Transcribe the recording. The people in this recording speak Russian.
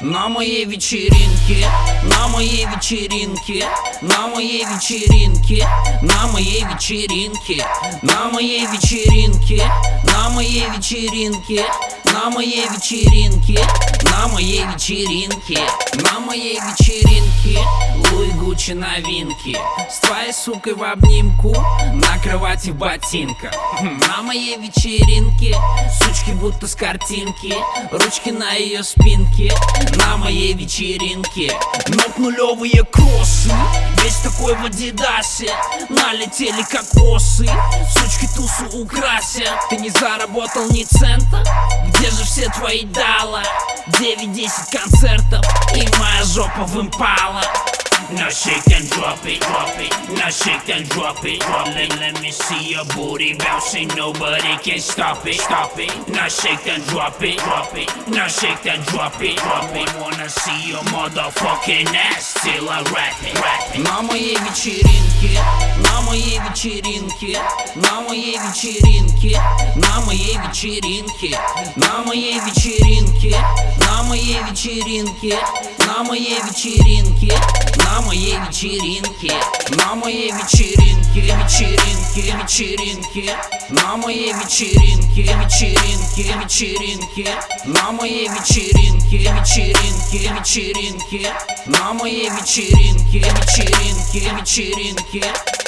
На моей вечеринке, на моей вечеринке, на моей вечеринке, на моей вечеринке, на моей вечеринке, на моей вечеринке, на моей вечеринке, на моей вечеринке, на моей вечеринке, Луи Гуччи новинки, с твоей сукой в обнимку, на кровати в ботинках. На моей вечеринке, сучки будто с картинки, ручки на ее спинке. На моей вечеринке, ног нулевые кроссы, весь такой в адидасе, налетели как осы, сучки тусу украсят. Ты не заработал ни цента, где же все твои дала? 9-10 концертов и моя жопа в импала. Now shake and drop it, drop it. Now shake and drop it, drop it. Let me see your booty bouncing, nobody can stop it, stop it. Now shake and drop it, drop it. Now shake and drop it, drop it. Wanna see your motherfucking ass till I rap it, rap it. На моей вечеринке, на моей вечеринке, на моей вечеринке, на моей вечеринке, на моей вечеринке, на моей вечеринке, на моей вечеринке, на моей вечеринке, на моей вечеринке, вечеринке, вечеринке, на моей вечеринке, вечеринке, вечеринке, на моей вечеринке, вечеринке, вечеринке, на моей вечеринке, вечеринке, вечеринке.